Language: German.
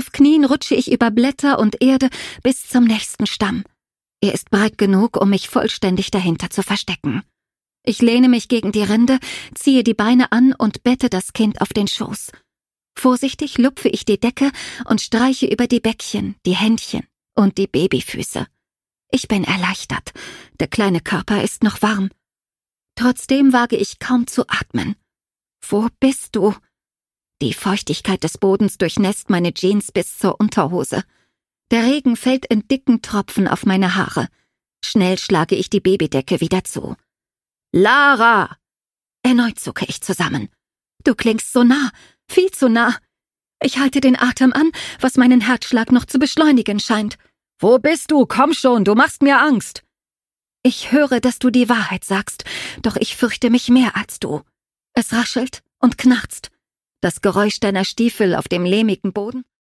Auf Knien rutsche ich über Blätter und Erde bis zum nächsten Stamm. Er ist breit genug, um mich vollständig dahinter zu verstecken. Ich lehne mich gegen die Rinde, ziehe die Beine an und bette das Kind auf den Schoß. Vorsichtig lupfe ich die Decke und streiche über die Bäckchen, die Händchen und die Babyfüße. Ich bin erleichtert. Der kleine Körper ist noch warm. Trotzdem wage ich kaum zu atmen. Wo bist du? Die Feuchtigkeit des Bodens durchnässt meine Jeans bis zur Unterhose. Der Regen fällt in dicken Tropfen auf meine Haare. Schnell schlage ich die Babydecke wieder zu. »Lara!« Erneut zucke ich zusammen. »Du klingst so nah, viel zu nah. Ich halte den Atem an, was meinen Herzschlag noch zu beschleunigen scheint. Wo bist du? Komm schon, du machst mir Angst!« Ich höre, dass du die Wahrheit sagst, doch ich fürchte mich mehr als du. Es raschelt und knarzt. Das Geräusch deiner Stiefel auf dem lehmigen Boden